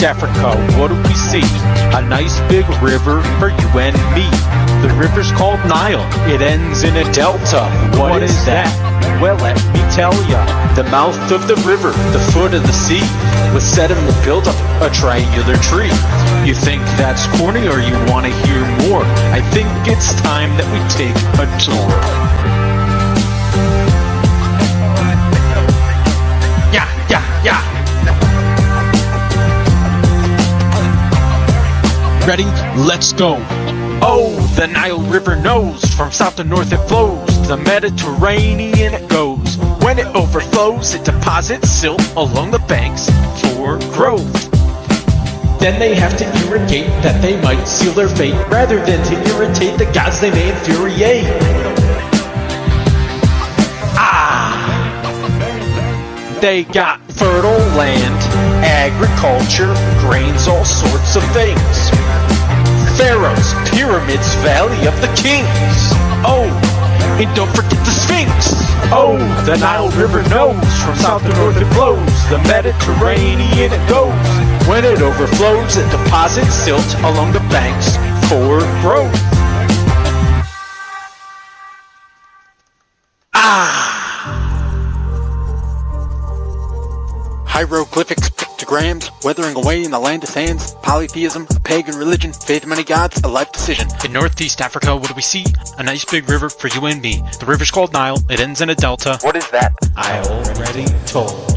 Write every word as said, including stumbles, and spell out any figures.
Africa, what do we see? A nice big river for you and me. The river's called Nile, it ends in a delta. What, what is that? Well, let me tell ya. The mouth of the river, the foot of the sea, with sediment built up a triangular tree. You think that's corny or you want to hear more? I think it's time that we take a tour. Yeah, yeah, yeah. Ready? Let's go. Oh, the Nile River knows, from south to north it flows, the Mediterranean it goes. When it overflows, it deposits silt along the banks for growth. Then they have to irrigate that they might seal their fate, rather than to irritate the gods they may infuriate. Ah! They got fertile land, agriculture, grains, all sorts of things. Pharaohs, pyramids, Valley of the Kings. Oh, and don't forget the Sphinx. Oh, the Nile River knows, from south to north it flows, the Mediterranean it goes. When it overflows, it deposits silt along the banks for growth. Ah! Hieroglyphics, pictograms, weathering away in the land of sands, polytheism, a pagan religion, faith of many gods, a life decision. In Northeast Africa, what do we see? A nice big river for you and me. The river's called Nile, it ends in a delta. What is that? I already told